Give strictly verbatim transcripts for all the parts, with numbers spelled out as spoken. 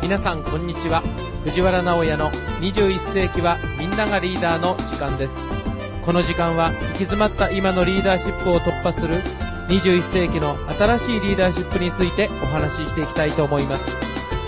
皆さんこんにちは。藤原直也のにじゅういっ世紀はみんながリーダーの時間です。この時間は行き詰まった今のリーダーシップを突破するにじゅういっ世紀の新しいリーダーシップについてお話ししていきたいと思います。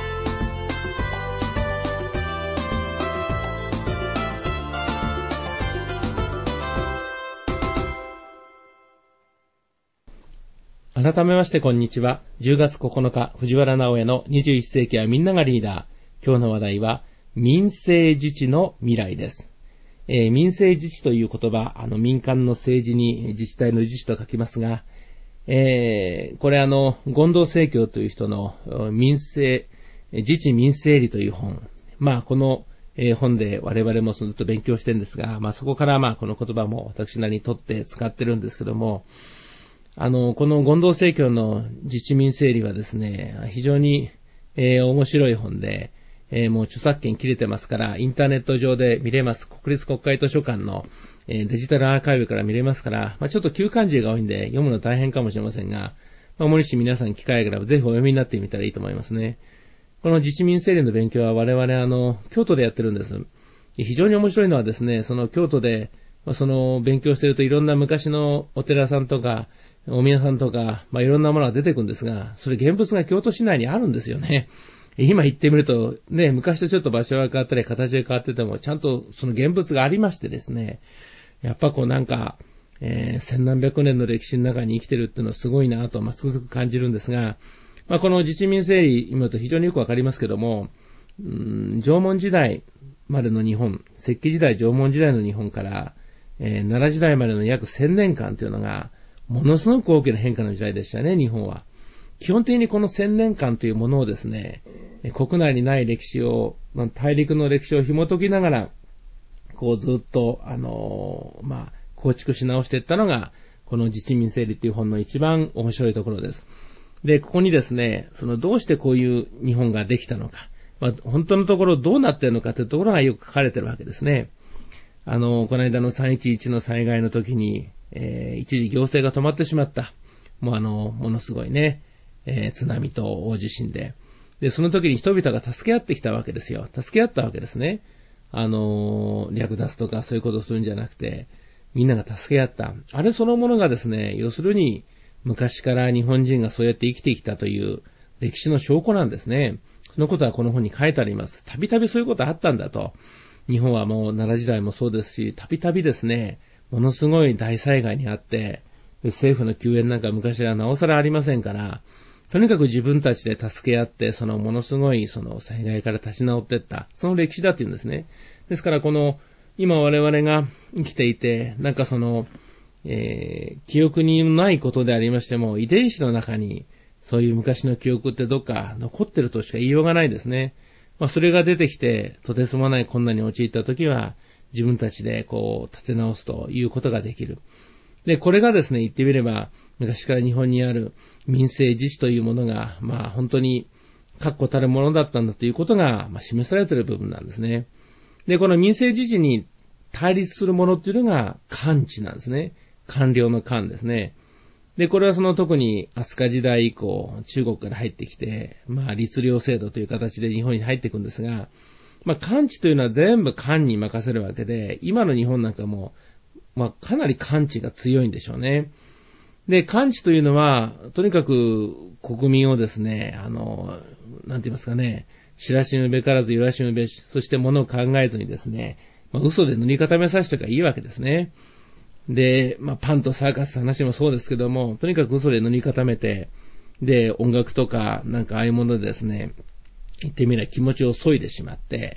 改めましてこんにちは。じゅうがつここのか、藤原直也のにじゅういっ世紀はみんながリーダー。今日の話題は民政自治の未来です。えー、民政自治という言葉、あの民間の政治に自治体の自治と書きますが、えー、これあの権藤盛京という人の民政自治民政理という本、まあこの、えー、本で我々もずっと勉強してるんですが、まあそこからまあこの言葉も私なりに取って使ってるんですけども。あの、この権藤盛京の自治民政理はですね、非常に、えー、面白い本で、えー、もう著作権切れてますから、インターネット上で見れます。国立国会図書館の、えー、デジタルアーカイブから見れますから、まあ、ちょっと旧漢字が多いんで読むの大変かもしれませんが、まあ、もし皆さん機会があればぜひお読みになってみたらいいと思いますね。この自治民政理の勉強は我々あの、京都でやってるんです。非常に面白いのはですね、その京都で、その勉強してるといろんな昔のお寺さんとか、お宮さんとか、まあ、いろんなものが出てくるんですが、それ現物が京都市内にあるんですよね。今行ってみると、ね、昔とちょっと場所が変わったり、形が変わってても、ちゃんとその現物がありましてですね、やっぱこうなんか、えー、千何百年の歴史の中に生きてるっていうのはすごいなと、まあ、つくづく感じるんですが、まあ、この自治民政理、今と非常によくわかりますけども、うーん、縄文時代までの日本、石器時代、縄文時代の日本から、えー、奈良時代までの約千年間というのが、ものすごく大きな変化の時代でしたね、日本は。基本的にこの千年間というものをですね、国内にない歴史を、大陸の歴史を紐解きながら、こうずっと、あのー、まあ、構築し直していったのが、この自治民政理という本の一番面白いところです。で、ここにですね、そのどうしてこういう日本ができたのか、まあ、本当のところどうなっているのかというところがよく書かれているわけですね。あのー、この間のさんいちいちの災害の時に、えー、一時行政が止まってしまった。もうあの、ものすごいね、えー、津波と大地震で。で、その時に人々が助け合ってきたわけですよ。助け合ったわけですね。あのー、略奪とかそういうことをするんじゃなくて、みんなが助け合った。あれそのものがですね、要するに、昔から日本人がそうやって生きてきたという歴史の証拠なんですね。そのことはこの本に書いてあります。たびたびそういうことあったんだと。日本はもう奈良時代もそうですし、たびたびですね、ものすごい大災害にあって、政府の救援なんか昔はなおさらありませんから、とにかく自分たちで助け合って、そのものすごいその災害から立ち直っていった、その歴史だっていうんですね。ですからこの、今我々が生きていて、なんかその、えー、記憶にないことでありましても、遺伝子の中にそういう昔の記憶ってどっか残ってるとしか言いようがないですね。まあそれが出てきて、とてつもない困難に陥ったときは、自分たちでこう立て直すということができる。で、これがですね、言ってみれば、昔から日本にある民政自治というものが、まあ本当に確固たるものだったんだということが、まあ、示されている部分なんですね。で、この民政自治に対立するものっていうのが官治なんですね。官僚の官ですね。で、これはその特に飛鳥時代以降、中国から入ってきて、まあ律令制度という形で日本に入っていくんですが、まあ、官治というのは全部官に任せるわけで、今の日本なんかも、まあ、かなり官治が強いんでしょうね。で、官治というのは、とにかく国民をですね、あの、なんて言いますかね、知らしむべからず揺らしむべし、そして物を考えずにですね、まあ、嘘で塗り固めさせておけばいいわけですね。で、まあ、パンとサーカスの話もそうですけども、とにかく嘘で塗り固めて、で、音楽とか、なんかああいうものでですね、言ってみれば気持ちを削いでしまって、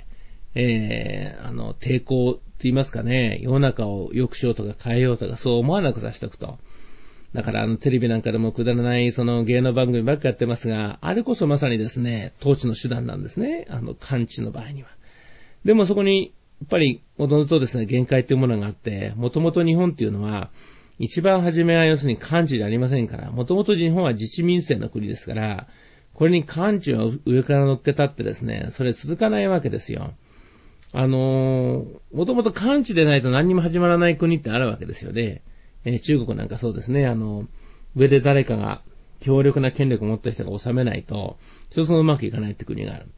えー、あの、抵抗と言いますかね、世の中を良くしようとか変えようとかそう思わなくさせておくと。だからあのテレビなんかでもくだらないその芸能番組ばっかやってますが、あれこそまさにですね、統治の手段なんですね。あの、官治の場合には。でもそこに、やっぱり、もともとですね、限界というものがあって、もともと日本っていうのは、一番初めは要するに官治じゃありませんから、もともと日本は自治民政の国ですから、これに官治を上から乗っけたってですね、それ続かないわけですよ。あのー、もともと官治でないと何にも始まらない国ってあるわけですよね。えー、中国なんかそうですね、あの、上で誰かが強力な権力を持った人が治めないと、一つもうまくいかないって国がある。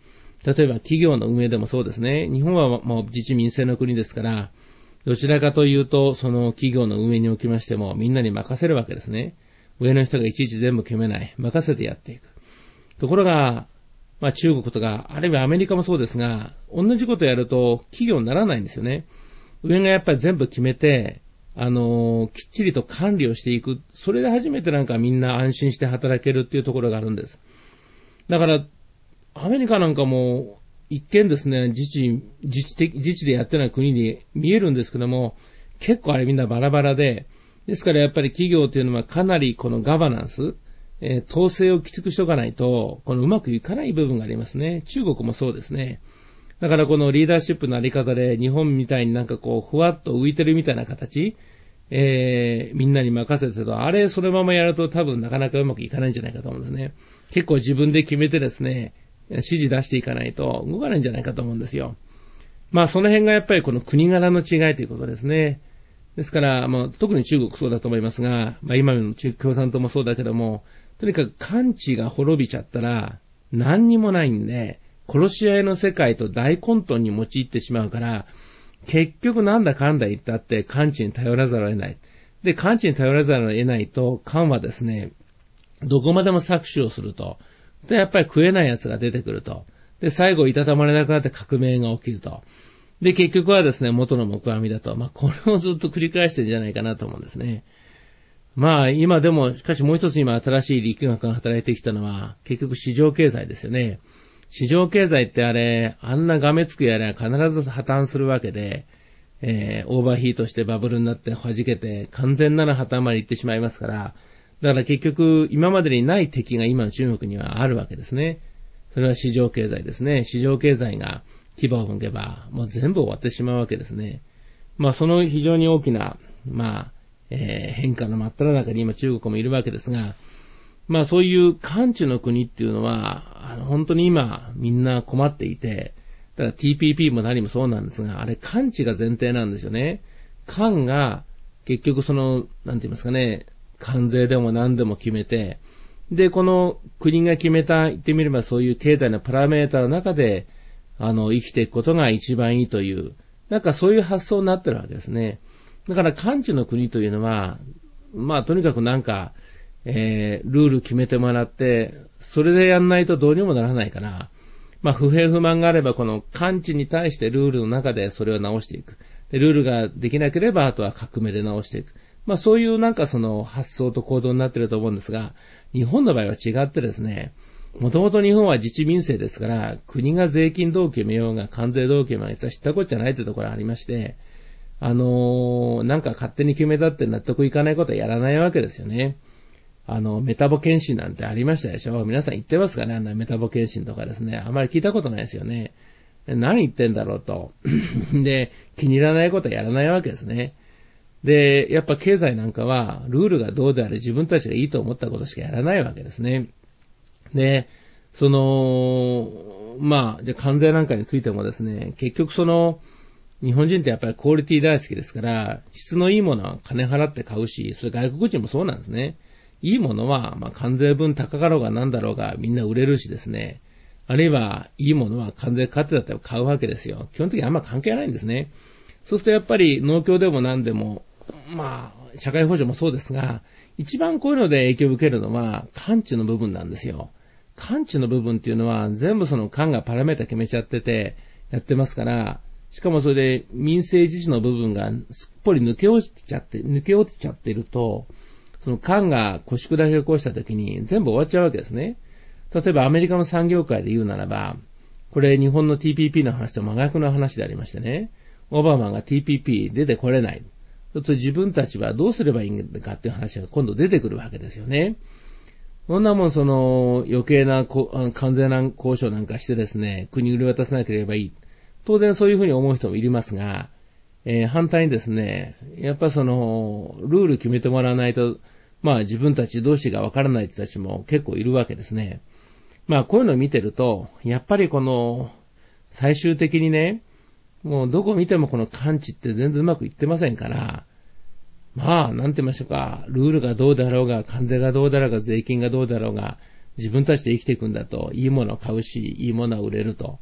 例えば企業の運営でもそうですね。日本はもう自治民政の国ですから、どちらかというと、その企業の運営におきましても、みんなに任せるわけですね。上の人がいちいち全部決めない。任せてやっていく。ところが、まあ中国とか、あるいはアメリカもそうですが、同じことやると企業にならないんですよね。上がやっぱり全部決めて、あのー、きっちりと管理をしていく。それで初めてなんかみんな安心して働けるっていうところがあるんです。だから、アメリカなんかも、一見ですね、自治、自治的、自治でやってない国に見えるんですけども、結構あれみんなバラバラで、ですからやっぱり企業というのはかなりこのガバナンス、えー、統制をきつくしとかないと、このうまくいかない部分がありますね。中国もそうですね。だからこのリーダーシップのあり方で日本みたいになんかこうふわっと浮いてるみたいな形、えー、みんなに任せてると、あれそのままやると多分なかなかうまくいかないんじゃないかと思うんですね。結構自分で決めてですね、指示出していかないと動かないんじゃないかと思うんですよ。まあその辺がやっぱりこの国柄の違いということですね。ですから、まあ、特に中国そうだと思いますが、まあ今の中共産党もそうだけども、とにかく官地が滅びちゃったら何にもないんで、殺し合いの世界と大混沌に陥ってしまうから、結局なんだかんだ言ったって官地に頼らざるを得ない。で、官地に頼らざるを得ないと、官はですね、どこまでも搾取をすると。で、やっぱり食えない奴が出てくると。で、最後いたたまれなくなって革命が起きると。で、結局はですね、元の木阿弥だと。まあ、これをずっと繰り返してるんじゃないかなと思うんですね。まあ、今でも、しかしもう一つ今新しい力学が働いてきたのは、結局市場経済ですよね。市場経済ってあれ、あんながめつくやれば必ず破綻するわけで、えー、オーバーヒートしてバブルになって弾けて、完全なる破綻まで行ってしまいますから、だから結局、今までにない敵が今の中国にはあるわけですね。それは市場経済ですね。市場経済が牙を向けば、もう全部終わってしまうわけですね。まあその非常に大きな、まあ、えー、変化の真っ只中に今中国もいるわけですが、まあそういう漢地の国っていうのは、あの本当に今みんな困っていて、だから ティーピーピー も何もそうなんですが、あれ漢地が前提なんですよね。漢が結局その、なんて言いますかね、関税でも何でも決めて、で、この国が決めた、言ってみればそういう経済のパラメータの中で、あの、生きていくことが一番いいという、なんかそういう発想になってるわけですね。だから漢地の国というのは、まあとにかくなんか、えー、ルール決めてもらって、それでやんないとどうにもならないから、まあ不平不満があればこの漢地に対してルールの中でそれを直していく。で、ルールができなければあとは革命で直していく。まあそういうなんかその発想と行動になっていると思うんですが、日本の場合は違ってですね、もともと日本は自治民政ですから、国が税金どう決めようが関税どう決めようが、実は知ったこっちゃないってところがありまして、あのー、なんか勝手に決めたって納得いかないことはやらないわけですよね。あの、メタボ検診なんてありましたでしょ？皆さん言ってますかね？あんなメタボ検診とかですね。あまり聞いたことないですよね。何言ってんだろうと。で、気に入らないことはやらないわけですね。で、やっぱ経済なんかは、ルールがどうであれ自分たちがいいと思ったことしかやらないわけですね。で、その、まあ、じゃあ関税なんかについてもですね、結局その、日本人ってやっぱりクオリティ大好きですから、質のいいものは金払って買うし、それ外国人もそうなんですね。いいものは、まあ、関税分高かろうが何だろうがみんな売れるしですね。あるいは、いいものは関税かかってだったら買うわけですよ。基本的にあんま関係ないんですね。そうするとやっぱり農協でも何でも、まあ、社会保障もそうですが、一番こういうので影響を受けるのは、官地の部分なんですよ。官地の部分っていうのは、全部その官がパラメータ決めちゃってて、やってますから、しかもそれで民政自治の部分がすっぽり抜け落ちちゃって、抜け落ちちゃってると、その官が腰砕けを起こした時に全部終わっちゃうわけですね。例えばアメリカの産業界で言うならば、これ日本の ティーピーピー の話と真逆の話でありましてね、オバマが ティーピーピー 出てこれない。そうすると自分たちはどうすればいいんかっていう話が今度出てくるわけですよね。そんなもんその余計な関税難交渉なんかしてですね、国売り渡さなければいい。当然そういうふうに思う人もいりますが、えー、反対にですね、やっぱそのルール決めてもらわないと、まあ自分たち同士がわからない人たちも結構いるわけですね。まあこういうのを見てると、やっぱりこの最終的にね、もうどこ見てもこの官地って全然うまくいってませんから、まあ、なんて言いましょうか、ルールがどうだろうが、関税がどうだろうが、税金がどうだろうが、自分たちで生きていくんだと、いいものを買うし、いいものは売れると。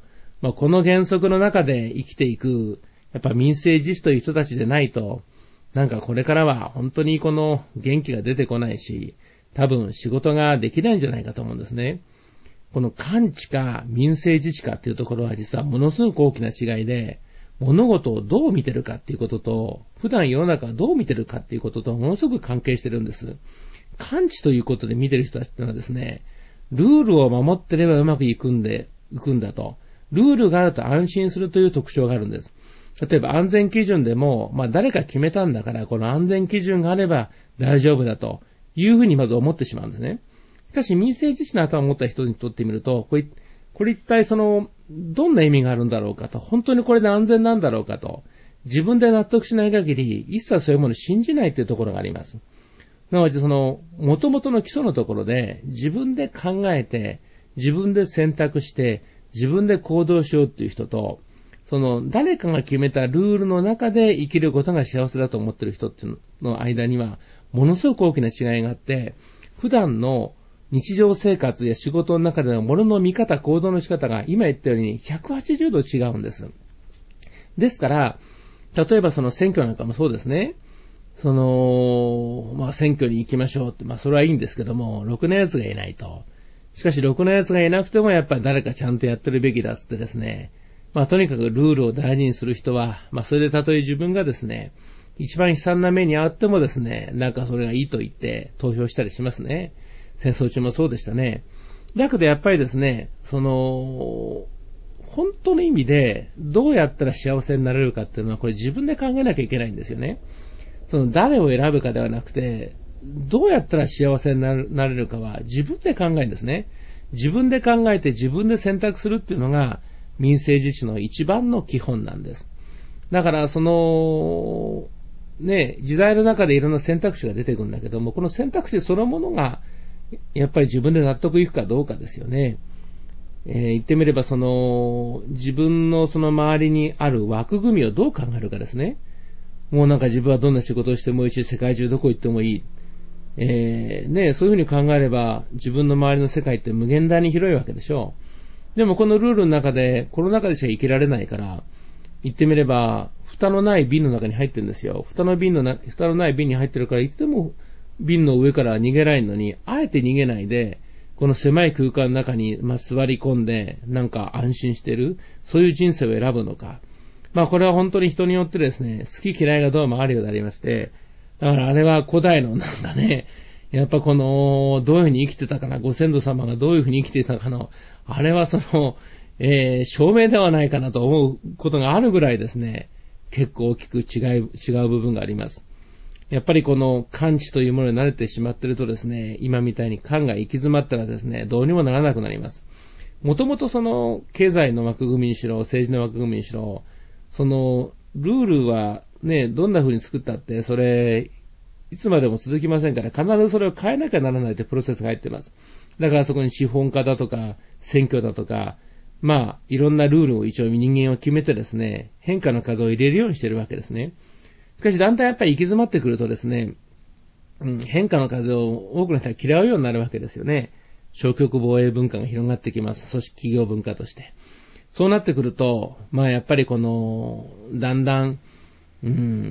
まあ、この原則の中で生きていく、やっぱ民生自治という人たちでないと、なんかこれからは本当にこの元気が出てこないし、多分仕事ができないんじゃないかと思うんですね。この官治か民生自治かっていうところは実はものすごく大きな違いで、物事をどう見てるかっていうことと、普段世の中をどう見てるかっていうこととものすごく関係してるんです。官治ということで見てる人たちってのはですね、ルールを守ってればうまくいくんで、いくんだと。ルールがあると安心するという特徴があるんです。例えば安全基準でも、まあ誰か決めたんだから、この安全基準があれば大丈夫だというふうにまず思ってしまうんですね。しかし民生自治の頭を持った人にとってみると、これ、これ一体その、どんな意味があるんだろうかと、本当にこれで安全なんだろうかと、自分で納得しない限り、一切そういうものを信じないというところがあります。なのでその、元々の基礎のところで、自分で考えて、自分で選択して、自分で行動しようっていう人と、その、誰かが決めたルールの中で生きることが幸せだと思っている人っていうの間には、ものすごく大きな違いがあって、普段の日常生活や仕事の中での物の見方、行動の仕方が今言ったようにひゃくはちじゅうど違うんです。ですから、例えばその選挙なんかもそうですね。その、まあ選挙に行きましょうって、まあそれはいいんですけども、ろくなやつがいないと。しかしろくなやつがいなくてもやっぱり誰かちゃんとやってるべきだっつってですね。まあとにかくルールを大事にする人は、まあそれでたとえ自分がですね、一番悲惨な目にあってもですね、なんかそれがいいと言って投票したりしますね。戦争中もそうでしたね。だけどやっぱりですね、その、本当の意味でどうやったら幸せになれるかっていうのはこれ自分で考えなきゃいけないんですよね。その誰を選ぶかではなくて、どうやったら幸せになれるかは自分で考えるんですね。自分で考えて自分で選択するっていうのが民生自治の一番の基本なんです。だからその、ね、時代の中でいろんな選択肢が出てくるんだけども、この選択肢そのものがやっぱり自分で納得いくかどうかですよね。えー、言ってみればその自分のその周りにある枠組みをどう考えるかですね。もうなんか自分はどんな仕事をしてもいいし、世界中どこ行ってもいい。えー、ね、そういうふうに考えれば自分の周りの世界って無限大に広いわけでしょう。でもこのルールの中で、この中でしか生きられないから、言ってみれば蓋のない瓶の中に入ってるんですよ。蓋の瓶のな、蓋のない瓶に入ってるからいつでも瓶の上から逃げられるのに、あえて逃げないで、この狭い空間の中に、まあ、座り込んで、なんか安心してる、そういう人生を選ぶのか。まあこれは本当に人によってですね、好き嫌いがどうもあるようでありまして、だからあれは古代のなんかね、やっぱこの、どういうふうに生きてたかな、ご先祖様がどういうふうに生きていたかの、あれはその、えー、証明ではないかなと思うことがあるぐらいですね、結構大きく違い、違う部分があります。やっぱりこの官治というものに慣れてしまっているとですね、今みたいに官が行き詰まったらですね、どうにもならなくなります。もともとその経済の枠組みにしろ、政治の枠組みにしろ、そのルールはね、どんな風に作ったって、それ、いつまでも続きませんから、必ずそれを変えなきゃならないというプロセスが入っています。だからそこに資本家だとか、選挙だとか、まあ、いろんなルールを一応人間を決めてですね、変化の数を入れるようにしているわけですね。しかしだんだんやっぱり行き詰まってくるとですね、うん、変化の風を多くの人は嫌うようになるわけですよね。消極防衛文化が広がってきます。組織企業文化として。そうなってくると、まあやっぱりこの、だんだん、うん、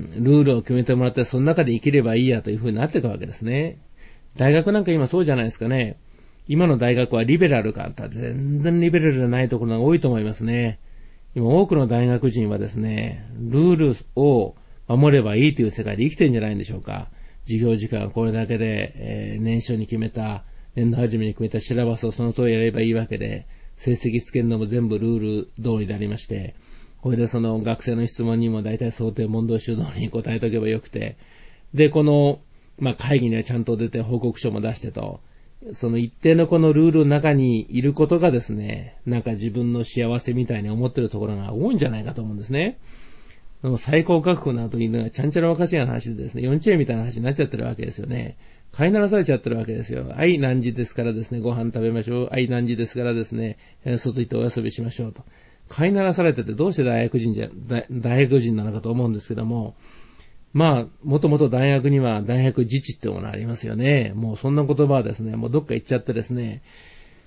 ルールを決めてもらって、その中で生きればいいやという風になっていくわけですね。大学なんか今そうじゃないですかね。今の大学はリベラルかって全然リベラルじゃないところが多いと思いますね。今多くの大学人はですね、ルールを守ればいいという世界で生きてるんじゃないんでしょうか。授業時間はこれだけで、えー、年初に決めた、年度初めに決めたシラバスをその通りやればいいわけで、成績つけるのも全部ルール通りでありまして、これでその学生の質問にも大体想定問答集通りに答えとけばよくて、で、この、まあ、会議にはちゃんと出て報告書も出してと、その一定のこのルールの中にいることがですね、なんか自分の幸せみたいに思ってるところが多いんじゃないかと思うんですね。最高確保などというのがちゃんちゃらおかしいな話でですね、幼稚園みたいな話になっちゃってるわけですよね。飼いならされちゃってるわけですよ。はい、何時ですからですね、ご飯食べましょう。はい、何時ですからですね、外行ってお遊びしましょうと。飼いならされててどうして大学人じゃ、大学人なのかと思うんですけども、まあ、もともと大学には大学自治ってものありますよね。もうそんな言葉はですね、もうどっか行っちゃってですね、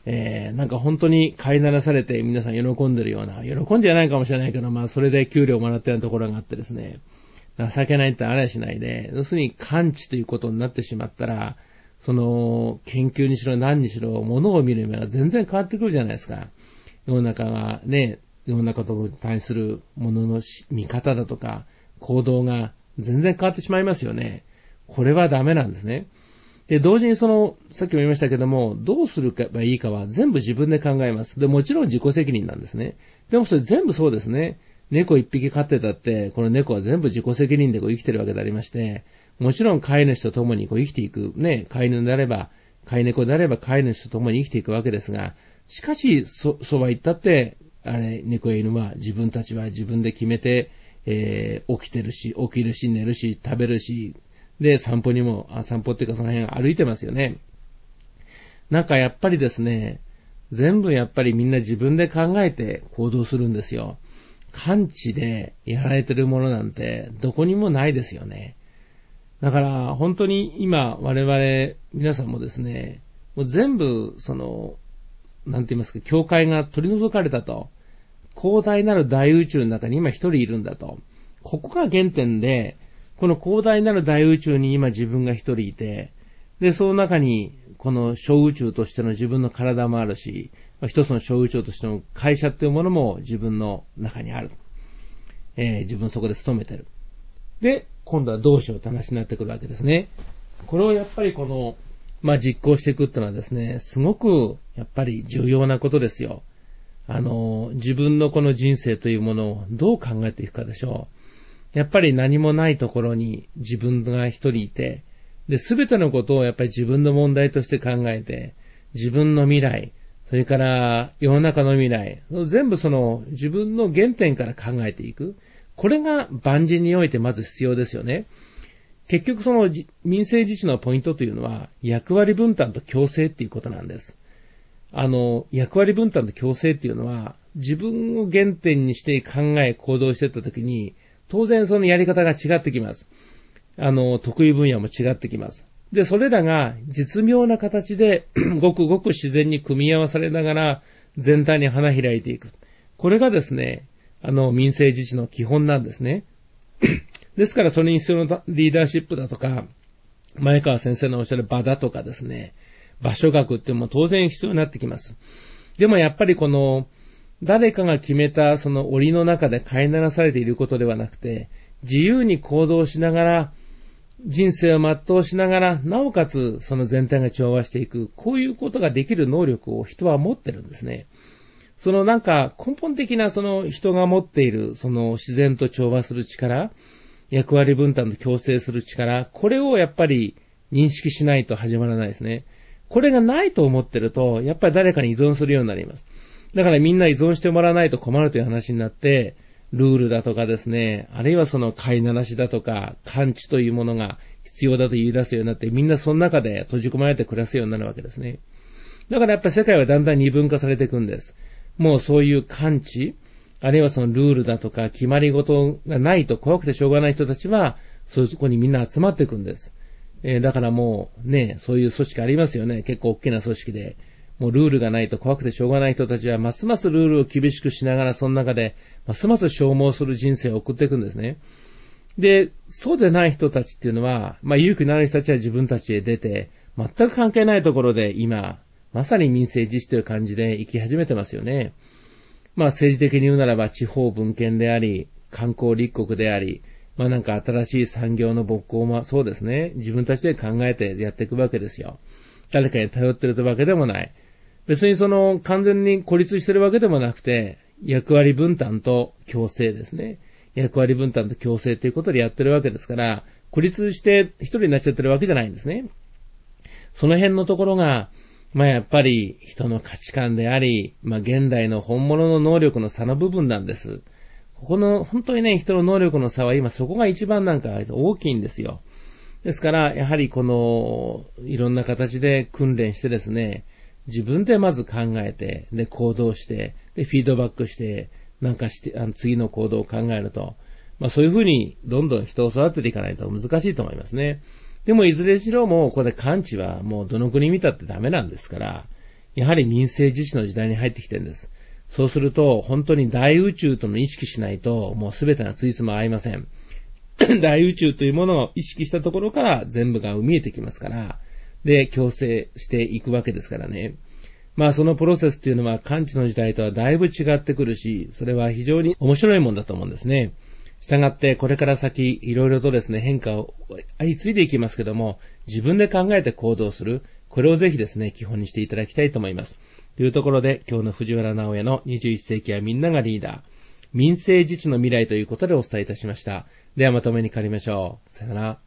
えー、なんか本当に飼いならされて皆さん喜んでるような、喜んじゃないかもしれないけど、まあそれで給料をもらってるところがあってですね、情けないってあれはしないで、要するに完治ということになってしまったら、その研究にしろ何にしろ物を見る目が全然変わってくるじゃないですか。世の中がね、世の中と対するものの見方だとか行動が全然変わってしまいますよね。これはダメなんですね。で、同時にその、さっきも言いましたけども、どうするかいいかは全部自分で考えます。で、もちろん自己責任なんですね。でもそれ全部そうですね。猫一匹飼ってたって、この猫は全部自己責任でこう生きてるわけでありまして、もちろん飼い主と共にこう生きていく。ね、飼い犬であれば、飼い猫であれば飼い主と共に生きていくわけですが、しかし、そ、そば行ったって、あれ、猫や犬は自分たちは自分で決めて、えー、起きてるし、起きるし、寝るし、食べるし、で、散歩にも、あ、散歩っていうかその辺歩いてますよね。なんかやっぱりですね、全部やっぱりみんな自分で考えて行動するんですよ。感知でやられてるものなんてどこにもないですよね。だから本当に今我々皆さんもですね、もう全部その、なんて言いますか、境界が取り除かれたと。広大なる大宇宙の中に今一人いるんだと。ここが原点で、この広大なる大宇宙に今自分が一人いて、で、その中に、この小宇宙としての自分の体もあるし、一つの小宇宙としての会社っていうものも自分の中にある。えー、自分そこで勤めてる。で、今度はどうしようって話になってくるわけですね。これをやっぱりこの、まあ、実行していくっていうのはですね、すごくやっぱり重要なことですよ。あの、自分のこの人生というものをどう考えていくかでしょう。やっぱり何もないところに自分が一人いて、で、すべてのことをやっぱり自分の問題として考えて、自分の未来、それから世の中の未来、全部その自分の原点から考えていく。これが万事においてまず必要ですよね。結局その民生自治のポイントというのは役割分担と共生っていうことなんです。あの、役割分担と共生っていうのは自分を原点にして考え行動していったときに、当然そのやり方が違ってきます。あの、得意分野も違ってきます。で、それらが絶妙な形でごくごく自然に組み合わされながら全体に花開いていく。これがですね、あの、民生自治の基本なんですね。ですからそれに必要なリーダーシップだとか、前川先生のおっしゃる場だとかですね、場所学っても当然必要になってきます。でもやっぱりこの、誰かが決めたその檻の中で飼いならされていることではなくて、自由に行動しながら、人生を全うしながら、なおかつその全体が調和していく、こういうことができる能力を人は持ってるんですね。そのなんか根本的なその人が持っているその自然と調和する力、役割分担と共生する力、これをやっぱり認識しないと始まらないですね。これがないと思ってると、やっぱり誰かに依存するようになります。だからみんな依存してもらわないと困るという話になって、ルールだとかですね、あるいはその飼いならしだとか、感知というものが必要だと言い出すようになって、みんなその中で閉じ込められて暮らすようになるわけですね。だからやっぱり世界はだんだん二分化されていくんです。もうそういう感知、あるいはそのルールだとか決まり事がないと怖くてしょうがない人たちは、そういうとこにみんな集まっていくんです。えー、だからもうね、そういう組織ありますよね。結構大きな組織で。もうルールがないと怖くてしょうがない人たちは、ますますルールを厳しくしながら、その中で、ますます消耗する人生を送っていくんですね。で、そうでない人たちっていうのは、まあ勇気のある人たちは自分たちへ出て、全く関係ないところで今、まさに民生自治という感じで生き始めてますよね。まあ政治的に言うならば地方分権であり、観光立国であり、まあなんか新しい産業の勃興もそうですね。自分たちで考えてやっていくわけですよ。誰かに頼ってるというわけでもない。別にその完全に孤立してるわけでもなくて、役割分担と共生ですね。役割分担と共生ということでやってるわけですから、孤立して一人になっちゃってるわけじゃないんですね。その辺のところが、まあやっぱり人の価値観であり、まあ現代の本物の能力の差の部分なんです。ここの本当にね、人の能力の差は今そこが一番なんか大きいんですよ。ですから、やはりこのいろんな形で訓練してですね、自分でまず考えて、で、行動して、で、フィードバックして、なんかして、あの次の行動を考えると、まあそういうふうにどんどん人を育てていかないと難しいと思いますね。でもいずれにしろもうここで感知はもうどの国見たってダメなんですから、 やはり民生自治の時代に入ってきてるんです。そうすると、本当に大宇宙との意識しないと、もうすべてがついつま合いません。大宇宙というものを意識したところから全部が見えてきますから、で、共生していくわけですからね。まあそのプロセスっていうのは漢地の時代とはだいぶ違ってくるし、それは非常に面白いもんだと思うんですね。したがってこれから先いろいろとですね変化を相次いでいきますけども、自分で考えて行動する、これをぜひですね基本にしていただきたいと思います。というところで今日の藤原直哉のにじゅういっ世紀はみんながリーダー、民生自治の未来ということでお伝えいたしました。ではまとめに借りましょう。さよなら。